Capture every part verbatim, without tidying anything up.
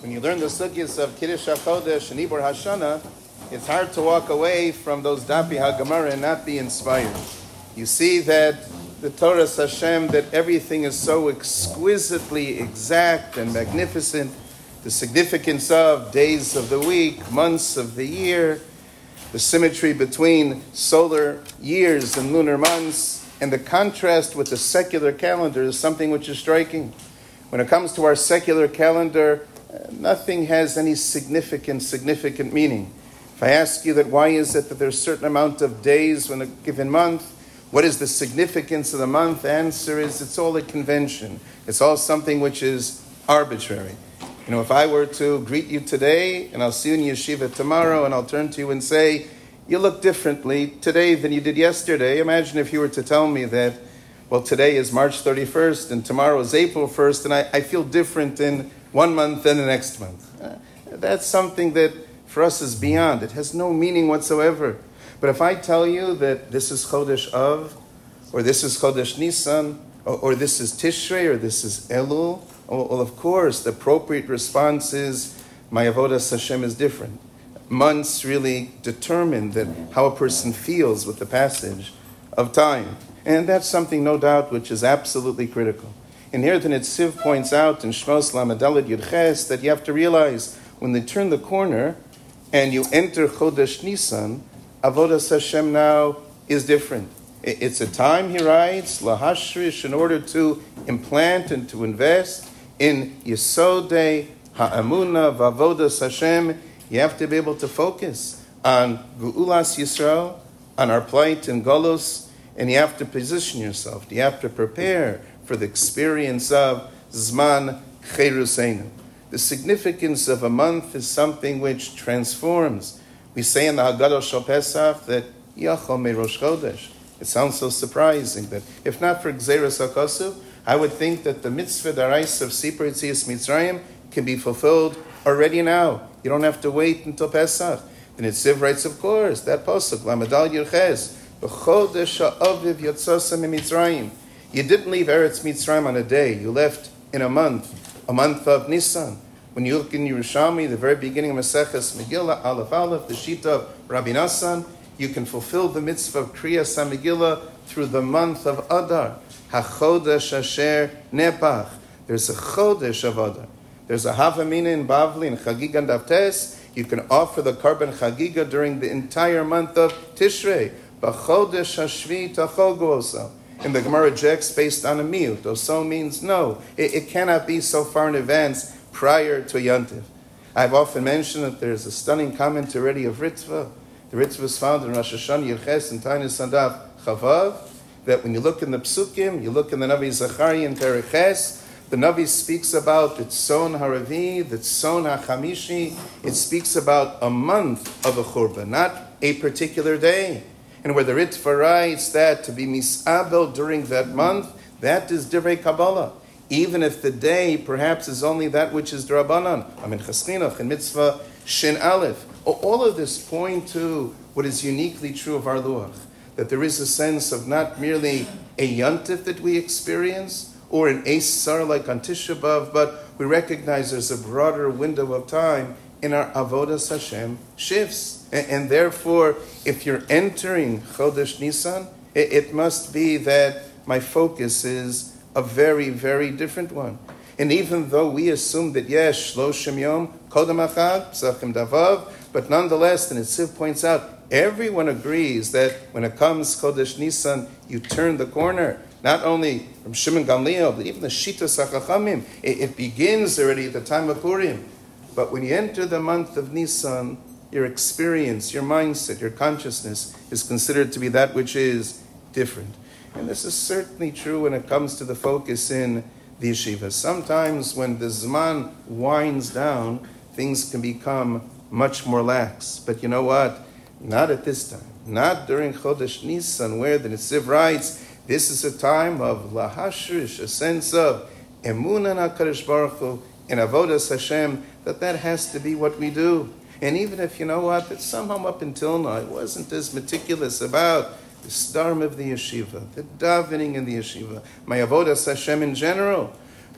When you learn the sugyas of Kiddush HaChodesh and Ibor Hashana, it's hard to walk away from those Dapi HaGemara and not be inspired. You see that the Torah Hashem, that everything is so exquisitely exact and magnificent, the significance of days of the week, months of the year, the symmetry between solar years and lunar months, and the contrast with the secular calendar is something which is striking. When it comes to our secular calendar, nothing has any significant, significant meaning. If I ask you that why is it that there's a certain amount of days in a given month, what is the significance of the month? The answer is it's all a convention. It's all something which is arbitrary. You know, if I were to greet you today, and I'll see you in yeshiva tomorrow, and I'll turn to you and say, you look differently today than you did yesterday. Imagine if you were to tell me that, well, today is March thirty-first, and tomorrow is April first, and I, I feel different in one month than the next month. Uh, that's something that for us is beyond. It has no meaning whatsoever. But if I tell you that this is Chodesh Av, or this is Chodesh Nisan, or, or this is Tishrei, or this is Elul, well, well, of course, the appropriate response is, my avodas Hashem is different. Months really determine that how a person feels with the passage of time. And that's something, no doubt, which is absolutely critical. And here the Netziv points out in Shmos Lamedalet Yud Ches that you have to realize when they turn the corner and you enter Chodesh Nisan, Avodas Hashem now is different. It's a time, he writes, lahashrish, in order to implant and to invest in Yesodei Ha'amuna V'Avodas Hashem. You have to be able to focus on Geulas Yisrael, on our plight in Golos, and you have to position yourself. You have to prepare for the experience of Zman Cheruseinu. The significance of a month is something which transforms. We say in the Haggadah Shal Pesach that Yachol Merosh Chodesh. It sounds so surprising that if not for Gzeras HaKosuv, I would think that the mitzvah d'oraisa of Sipur Yetzias Mitzrayim can be fulfilled already now. You don't have to wait until Pesach. The Netziv writes, of course, that posuk, Lamadal Yerches, B'chodesh ha'aviv yotzasa miMitzrayim. You didn't leave Eretz Mitzrayim on a day. You left in a month, a month of Nisan. When you look in Yerushalmi, the very beginning of Maseches Megillah, Aleph Aleph, the Shita of Rabbi Nassan, you can fulfill the mitzvah of Kriyas HaMegillah through the month of Adar. HaChodesh Asher Nepach. There's a Chodesh of Adar. There's a Havamina in Bavli and Chagiga and Davtes. You can offer the Karban Chagiga during the entire month of Tishrei. B'chodesh Hashvi Tachol Go'osa. And the Gemara rejects based on a miut. Oso means no. It, it cannot be so far in advance prior to Yantiv. I've often mentioned that there's a stunning comment already of Ritva. The Ritva is found in Rosh Hashanah Yerches and Tainis Sandaf Chavav, that when you look in the Psukim, you look in the Navi Zachariah and Tereches, the Navi speaks about the Tzon Haravi, the Tzon HaChamishi. It speaks about a month of a Churban, not a particular day. And where the Ritva writes that to be misabel during that month, that is Divrei Kabbalah. Even if the day perhaps is only that which is D'Rabbanan. Amin Chaschinach and Mitzvah Shin Aleph. All of this point to what is uniquely true of our Luach. That there is a sense of not merely a Yantif that we experience, or an Eis Sar like on Tisha B'Av, but we recognize there's a broader window of time in our Avodas Hashem shifts. And, and therefore, if you're entering Chodesh Nisan, it, it must be that my focus is a very, very different one. And even though we assume that, yes, Shloshim Yom, Kodem Achad, Psachim Davav, but nonetheless, the Netziv points out, everyone agrees that when it comes Chodesh Nisan, you turn the corner. Not only from Shimon Gamliel, but even the Shitas HaChachamim. It, it begins already at the time of Purim. But when you enter the month of Nisan, your experience, your mindset, your consciousness is considered to be that which is different. And this is certainly true when it comes to the focus in the yeshiva. Sometimes when the Zman winds down, things can become much more lax. But you know what? Not at this time. Not during Chodesh Nisan, where the Netziv writes, this is a time of lahashrish, a sense of emunah HaKadosh Baruch Hu, and avodas Hashem, that that has to be what we do. And even if, you know what, that somehow up until now I wasn't as meticulous about the starm of the yeshiva, the davening in the yeshiva, my avodas Hashem in general.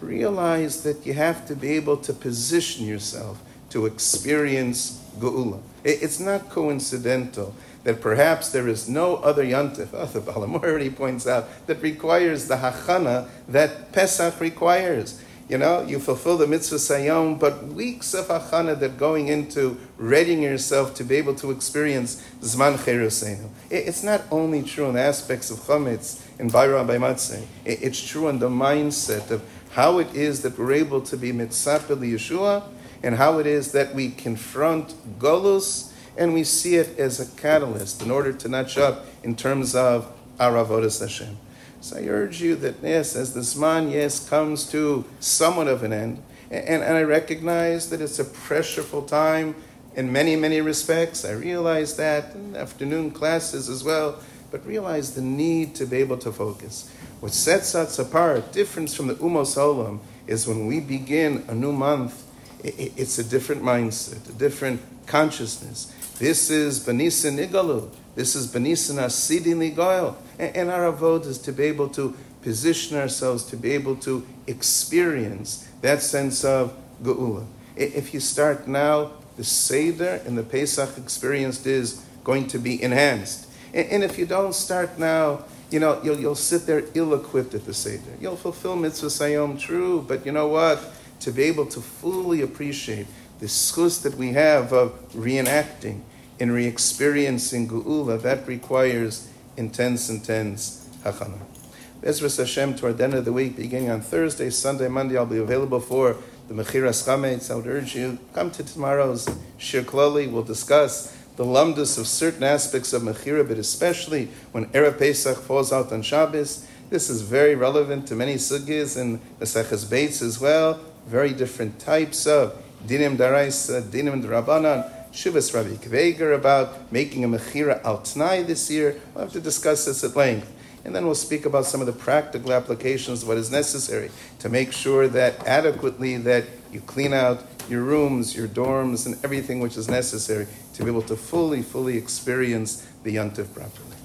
realize that you have to be able to position yourself to experience Geula. It's not coincidental that perhaps there is no other Yantif, oh, the Baal HaMaor already points out, that requires the hachana that Pesach requires. You know, you fulfill the mitzvah sayom, but weeks of hachana that going into readying yourself to be able to experience Zman Cheruseinu. It's not only true in the aspects of Chametz and Bayra Baymatzeh. It's true in the mindset of how it is that we're able to be mitzapeh Yeshua, and how it is that we confront Golus, and we see it as a catalyst in order to notch up in terms of our avodas Hashem. So I urge you that, yes, as the Zman, yes, comes to somewhat of an end, and, and I recognize that it's a pressureful time in many, many respects. I realize that in afternoon classes as well, but realize the need to be able to focus. What sets us apart, difference from the Umos Olam, is when we begin a new month, it, it's a different mindset, a different consciousness. This is Benisin Igalu. This is Benisin Asidin Ligoil. And our avodah is to be able to position ourselves, to be able to experience that sense of Geula. If you start now, the Seder and the Pesach experience is going to be enhanced. And if you don't start now, you know, you'll, you'll sit there ill-equipped at the Seder. You'll fulfill mitzvah sayom, true, but you know what? To be able to fully appreciate the schus that we have of reenacting and re-experiencing Geula, that requires intense, intense hachana. Bezras Hashem, toward the end of the week, beginning on Thursday, Sunday, Monday, I'll be available for the Mechiras Chametz. I would urge you, come to tomorrow's Shir Kloli. We'll discuss the lumdus of certain aspects of Mechira, but especially when Erev Pesach falls out on Shabbos. This is very relevant to many sugis and Maseches Beitz as well. Very different types of dinim daraisa, dinim d'Rabbanan. Shuvas Rabbi Kveger about making a Mechira al Tnai this year. We'll have to discuss this at length. And then we'll speak about some of the practical applications of what is necessary to make sure that adequately that you clean out your rooms, your dorms, and everything which is necessary to be able to fully, fully experience the Yontif properly.